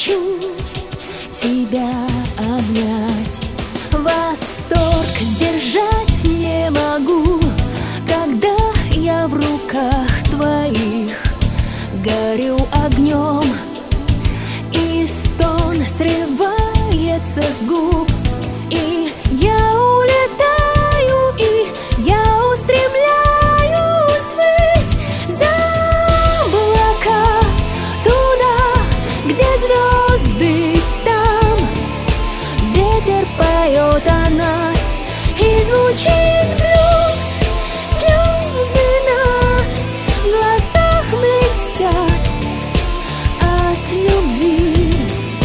хочу тебя обнять. Восторг сдержать не могу, когда я в руках твоих горю огнем, и стон срывается с губ, и я улетаю, и я устремляюсь ввысь за облака, туда, где звезды, там ветер поет о нас, и звучит блюз. Слезы на глазах блестят от любви.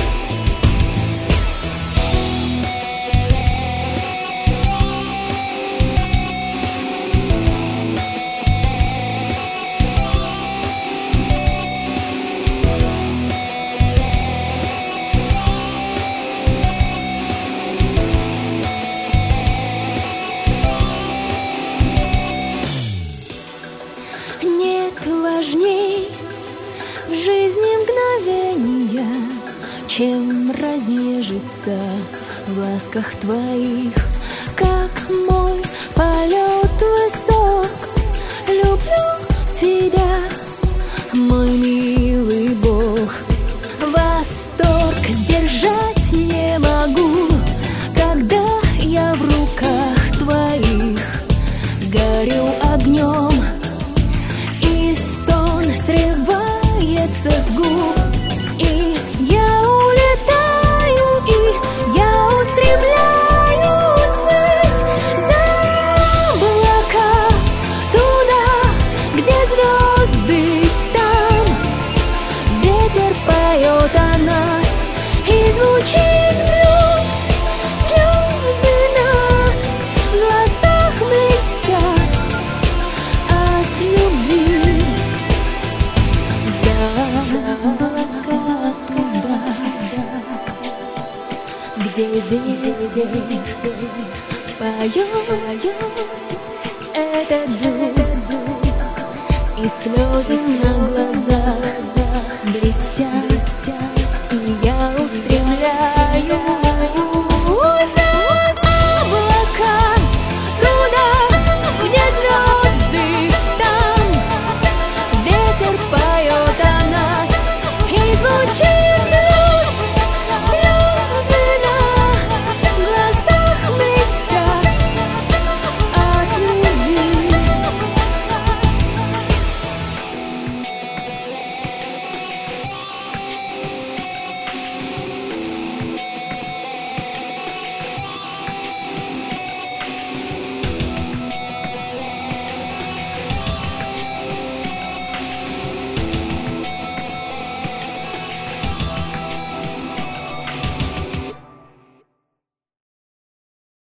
Нет важней в жизни мгновения, чем разнежиться в ласках твоих. Как мой полет высок, люблю тебя, мой милый Бог. Восторг сдержать не могу, когда я в руках твоих горю огнем, и стон срывается с губ, и я улетаю, и я устремляюсь ввысь за облака, туда, где звезды, там ветер поет о нас, и звучит блюз. Слезы на глазах блестят от любви. За облака туда, где ветер поет этот блюз, и слезы на